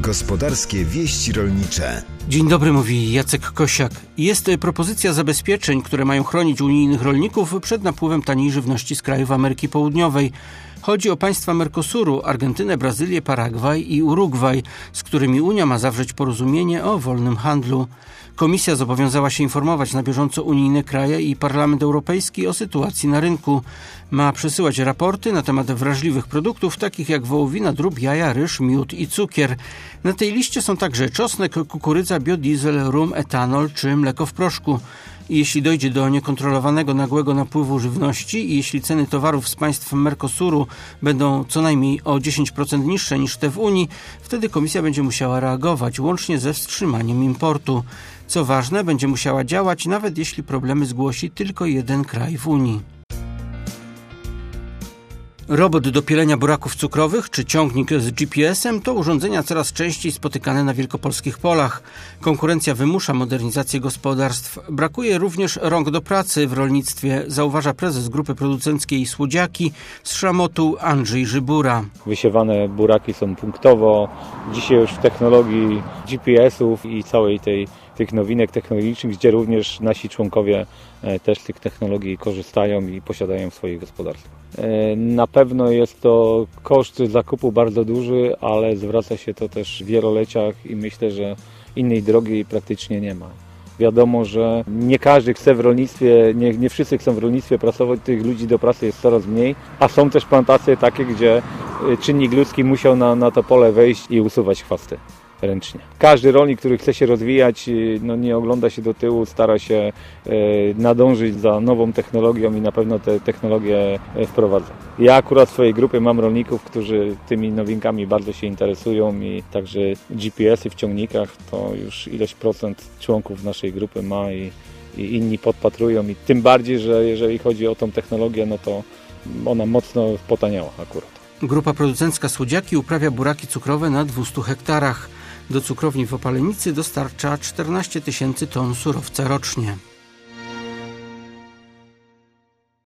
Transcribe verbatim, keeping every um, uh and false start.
Gospodarskie wieści rolnicze. Dzień dobry, mówi Jacek Kosiak. Jest propozycja zabezpieczeń, które mają chronić unijnych rolników przed napływem taniej żywności z krajów Ameryki Południowej. Chodzi o państwa Mercosuru, Argentynę, Brazylię, Paragwaj i Urugwaj, z którymi Unia ma zawrzeć porozumienie o wolnym handlu. Komisja zobowiązała się informować na bieżąco unijne kraje i Parlament Europejski o sytuacji na rynku. Ma przesyłać raporty na temat wrażliwych produktów, takich jak wołowina, drób, jaja, ryż, miód i cukier. Na tej liście są także czosnek, kukurydza, biodiesel, rum, etanol czy mleko w proszku. I jeśli dojdzie do niekontrolowanego nagłego napływu żywności i jeśli ceny towarów z państw Mercosuru będą co najmniej o dziesięć procent niższe niż te w Unii, wtedy Komisja będzie musiała reagować, łącznie ze wstrzymaniem importu. Co ważne, będzie musiała działać, nawet jeśli problemy zgłosi tylko jeden kraj w Unii. Robot do pielenia buraków cukrowych czy ciągnik z G P S-em to urządzenia coraz częściej spotykane na wielkopolskich polach. Konkurencja wymusza modernizację gospodarstw. Brakuje również rąk do pracy w rolnictwie, zauważa prezes grupy producenckiej Słodziaki z Szamotu Andrzej Żybura. Wysiewane buraki są punktowo. Dzisiaj już w technologii G P S-ów i całej tej tych nowinek technologicznych, gdzie również nasi członkowie też z tych technologii korzystają i posiadają w swoich gospodarstwach. Na pewno jest to koszt zakupu bardzo duży, ale zwraca się to też w wieloleciach i myślę, że innej drogi praktycznie nie ma. Wiadomo, że nie każdy chce w rolnictwie, nie, nie wszyscy chcą w rolnictwie pracować, tych ludzi do pracy jest coraz mniej, a są też plantacje takie, gdzie czynnik ludzki musiał na, na to pole wejść i usuwać chwasty ręcznie. Każdy rolnik, który chce się rozwijać, no nie ogląda się do tyłu, stara się e, nadążyć za nową technologią i na pewno te technologie wprowadza. Ja akurat w swojej grupie mam rolników, którzy tymi nowinkami bardzo się interesują i także G P S-y w ciągnikach to już ileś procent członków naszej grupy ma i, i inni podpatrują i tym bardziej, że jeżeli chodzi o tą technologię, no to ona mocno potaniała akurat. Grupa producencka Słodziaki uprawia buraki cukrowe na dwustu hektarach. Do cukrowni w Opalenicy dostarcza czternaście tysięcy ton surowca rocznie.